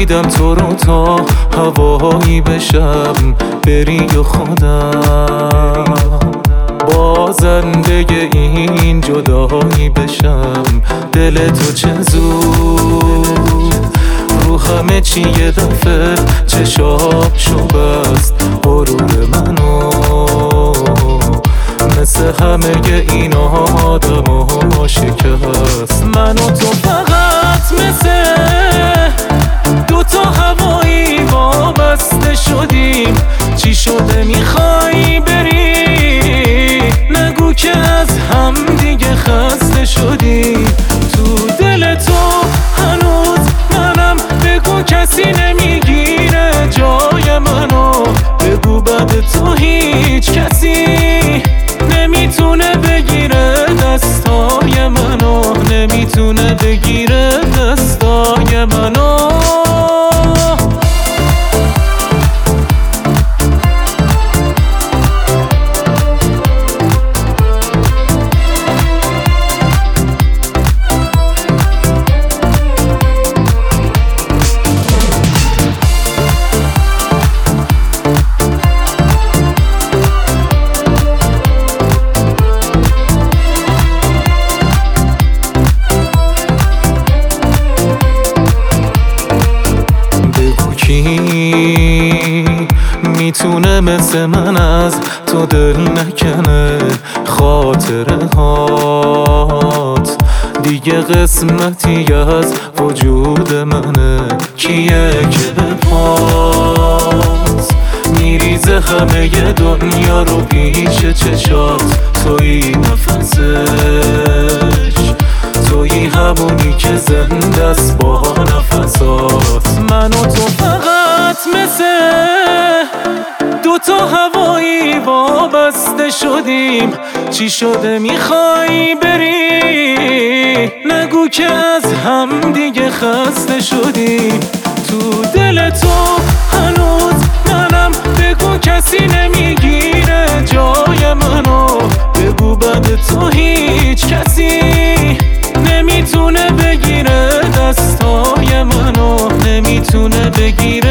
میدم تو رو تا هوایی بشم بری و خودم بازنده این جدایی بشم. دل تو چه زود رو همه چی یه دفعه چشاشو بست غرور منو مثل همه این آدم ها شکست. من و تو فقط مثل دوتا هوایی وابسته شدیم. چی شده میخوای بری؟ نگو که از هم دیگه خسته شدیم. تو دل تو هنوز منم، بگو کسی نمیگیره جای منو. بگو بعد تو هیچ کسی نمیتونه بگیره دستای منو، نمیتونه بگیره دستای منو. میتونه مثل من از تو دل نکنه خاطره هات دیگه قسمتی از وجود منه. کیه که به پاس میریزه همه دنیا رو پیش چشات؟ تویی نفسش، تویی همونی که زنده است با نفسات. من و تو فقط مثل دوتا هوایی وابسته شدیم. چی شده میخوای بری؟ نگو که از هم دیگه خسته شدیم. تو دل تو هنوز منم، بگو کسی نمیگیره جای منو. بگو بعد تو هیچ کسی نمیتونه بگیره دستای منو، نمیتونه بگیره